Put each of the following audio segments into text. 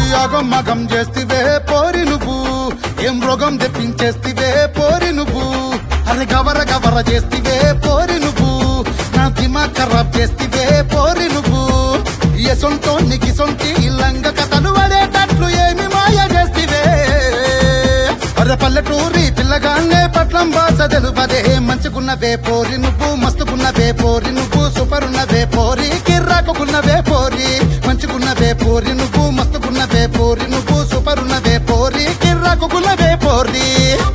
యాగం మగం చేస్తివే పోరి నువ్వు ఏం రోగం తెప్పించేస్తివే పోరి నువ్వు అరే గవర గవర చేస్తివే పోరి నువ్వు నా దిమాగ్ ఖరాబ్ చేస్తివే పోరి నువ్వు ఎసొంటో నికిసొంటి లంగ కథలు పడేటట్లు ఏమి మాయ చేస్తివే అరే పల్లెటూరి పిల్లగానే పట్లం బాస తెలుపదే మంచుకున్నవే పోరి నువ్వు మస్తుకున్నవే పోరి నువ్వు సూపరున్నవే పోరి కిర్రాకున్నవే పోరి మంచుకున్నవే పోరి నువ్వు మస్తుకున్నవే పోరి నువ్వు సూపరున్నవే పోరి కిర్రాకున్నవే పోరి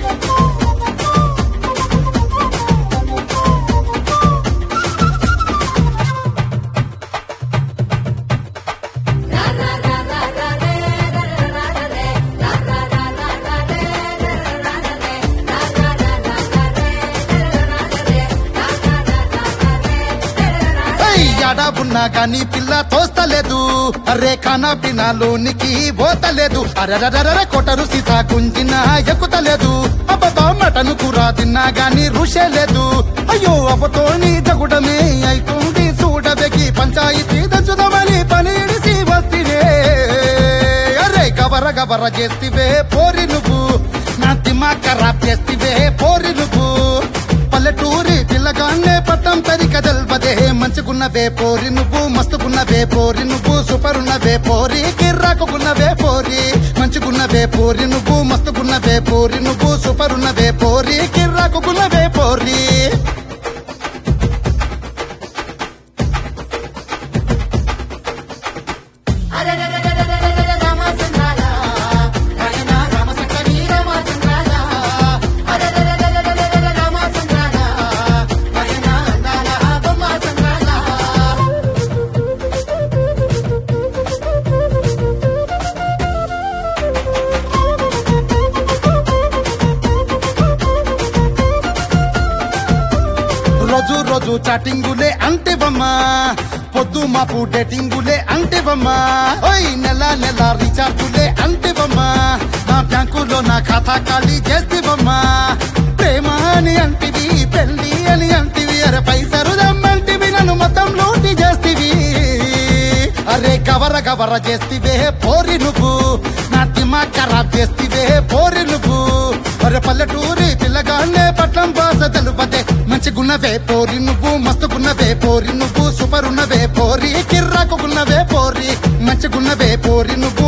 యాడా ఉన్నా కానీ పిల్ల తోస్తలేదు అరే ఖానా పినాలోనికి పోతలేదు అరరరర కొటరు సీసా గుంజినా ఎక్కుతలేదు అబ్బా మటను కూర తిన్నా గాని రుషే లేదు అయ్యో అబ్బతోని జగుడమే అయితుంది చూడబెకి పంచాయతీ దంచుదామని పనిడిసి వస్తివే అరే గవర గవర చేస్తివే పోరి నువ్వు నా దిమాగ్ ఖరాబ్ చేస్తివే పోరి నువ్వు పల్లెటూరి పిల్లగానే పట్టం తరిక తెల్పదే మంచుకున్నవే పోరి నువ్వు మస్తుకున్నవే పోరి నువ్వు సూపరున్నవే పోరి కిర్రాకున్నవే పోరి మంచుకున్నవే పోరి నువ్వు మస్తుకున్నవే పోరి నువ్వు సూపరున్నవే పోరి కిర్రాకున్నవే పోరి రోజు రోజు చాటింగులే అంటేవమ్మా పొద్దు మాపు డేటింగులే అంటేవమ్మా ఓయ్ నెల నెల రీఛార్జులే అంటేవమ్మా నా బ్యాంకులో నా ఖాతా ఖాళీ చేస్తేవమ్మా ప్రేమ అని అంటివి పెళ్లి అని అంటివి అరే పైసలు దమ్మంటివి నన్ను మొత్తం లూటి చేస్తివి అరే గవర గవర చేస్తివే పోరి నువ్వు నా దిమాగ్ ఖరాబ్ చేస్తివే పోరి నువ్వు అరే పల్లెటూరి పిల్లగానే పట్లం బాస తెలుపదే మంచిగున్నవే పోరి నువ్వు మస్తుకున్నవే పోరి నువ్వు సూపరున్నవే పోరి కిర్రాకున్నవే పోరి మంచిగున్నవే పోరి నువ్వు